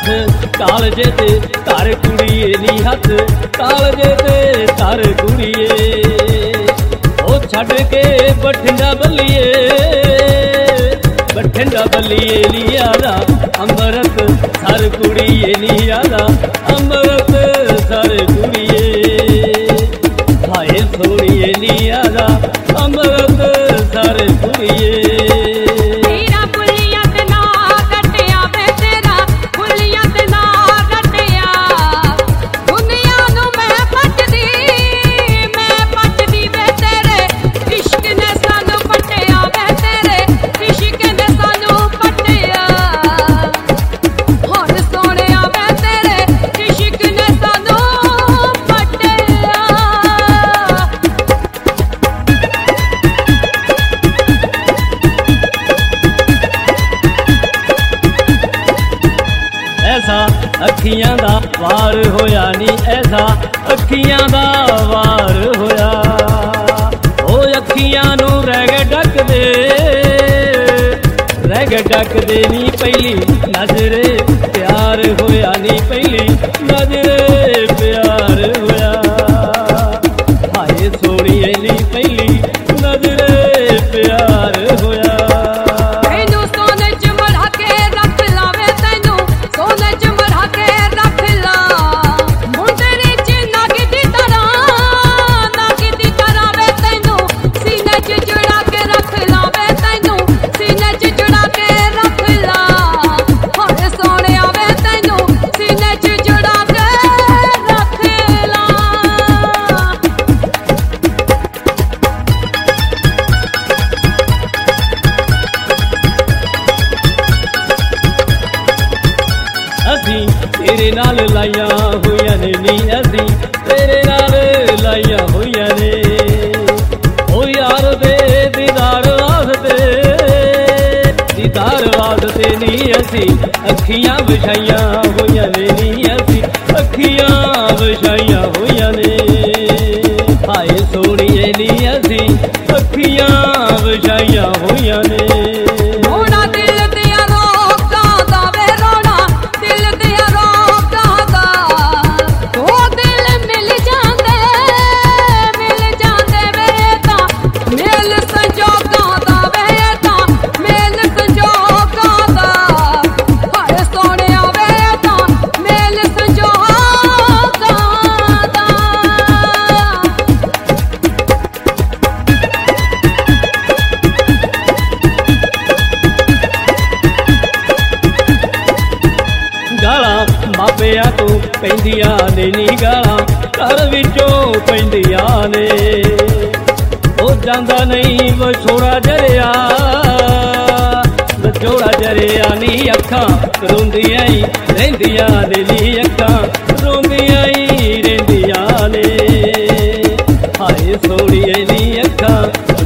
कालजे ते धर कुड़िए नी हथ कालजे ते धर कुड़िए ओ छड़ के बठिंडा बल्लिए लिया दा अमृत सर कुड़िए लिया दा अमृत सर कुड़िए हाय सोड़िए लिया दा अमृत सर कुड़िए ऐसा अखियां दा वार होया नी ऐसा अखियां दा वार होया ओ अखियां नू रह गए ढक दे नी पहली नजरे प्यार होया नी पहली नजरे प्यार होया हाय सोड़िए नी पहली नजरे प्यार होया तेरे नाल लाइया हुई ने नी असी तेरे नाल लाइया हुई ने ओ यार दे दीदार वास्ते नी असी अखियां विछाइया हुई ने नी असी अखियां विछाइया हुई ने हाय सोड़िए नी असी अखियां विछाइया हुई ने मापिया तू पैंदिया ने नी गाला घर विचों पैंदिया ने ओ जांदा नहीं विछोड़ा जरिया नी अखां रोंदियां ही रहिंदियां ने नी अखां रोंदियां ही रहिंदियां ने हाय सोड़िए नी अखां